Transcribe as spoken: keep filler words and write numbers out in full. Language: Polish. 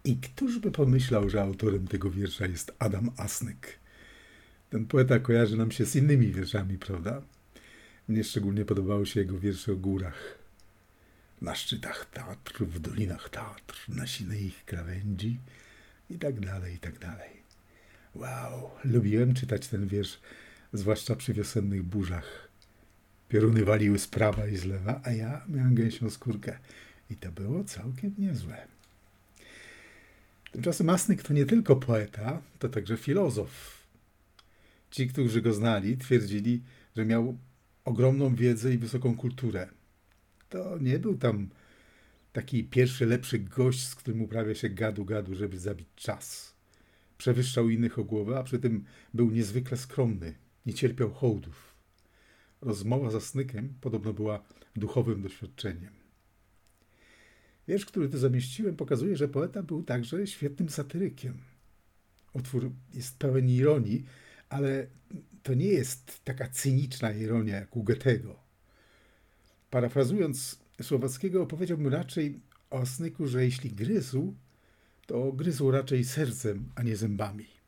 I któż by pomyślał, że autorem tego wiersza jest Adam Asnyk? Ten poeta kojarzy nam się z innymi wierszami, prawda? Mnie szczególnie podobały się jego wiersze o górach. Na szczytach Tatr, w dolinach Tatr, na sinej ich krawędzi i tak dalej, i tak dalej. Wow, lubiłem czytać ten wiersz, zwłaszcza przy wiosennych burzach. Pioruny waliły z prawa i z lewa, a ja miałem gęsią skórkę. I to było całkiem niezłe. Tymczasem Asnyk to nie tylko poeta, to także filozof. Ci, którzy go znali, twierdzili, że miał ogromną wiedzę i wysoką kulturę. To nie był tam taki pierwszy, lepszy gość, z którym uprawia się gadu-gadu, żeby zabić czas. Przewyższał innych o głowę, a przy tym był niezwykle skromny, nie cierpiał hołdów. Rozmowa z Asnykiem podobno była duchowym doświadczeniem. Wiersz, który tu zamieściłem, pokazuje, że poeta był także świetnym satyrykiem. Utwór jest pełen ironii, ale to nie jest taka cyniczna ironia jak u Goethego. Parafrazując Słowackiego, powiedziałbym raczej o Asnyku, że jeśli gryzł, to gryzł raczej sercem, a nie zębami.